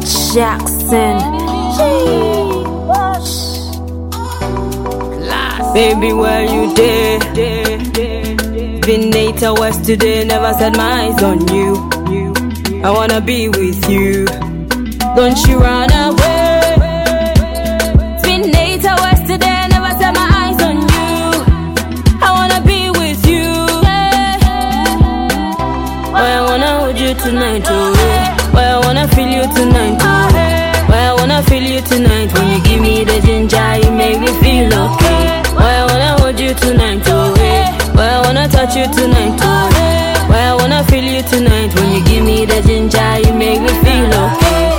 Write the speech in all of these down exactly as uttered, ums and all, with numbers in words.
Jackson. Baby, where you there? Been eight hours today, never set my eyes on you. I wanna be with you. Don't you run away. It's been eight hours today, never set my eyes on you. I wanna be with you. Yeah. Why I wanna hold you tonight, oh yeah. Why I wanna feel you tonight, oh yeah. Why I wanna feel you tonight. When you give me the ginger, you make me feel okay. Why I wanna hold you tonight, oh yeah. Why I wanna touch you tonight, oh yeah. Why I wanna feel you tonight. When you give me the ginger, you make me feel okay.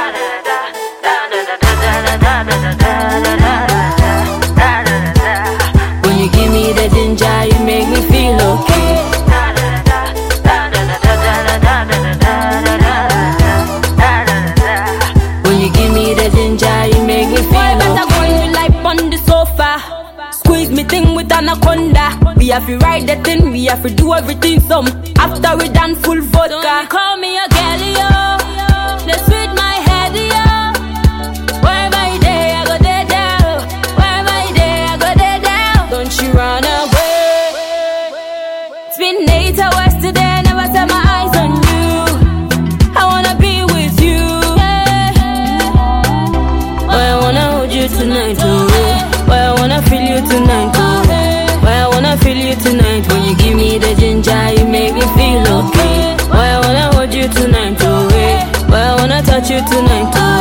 When you give me the ginger, you make me feel okay. When you give me the ginger, you make me feel okay. Boy, better go in life on the sofa. Squeeze me thing with anaconda. We have to ride the thing, we have to do everything some. After we done full vodka. Don't call me a girlie, yo. That's with my head, yo. Wherever you there, I go there down. Wherever you there, I go there down. Don't you run away. It's been eight hours today, never set my eyes on you. I wanna be with you. Yeah. Why I wanna hold you tonight, oh yeah. Why I wanna feel you tonight, oh yeah. Why I wanna feel you tonight. When you give me the ginger, you make me feel okay. Why I wanna hold you tonight, oh yeah. Why I wanna touch you tonight, oh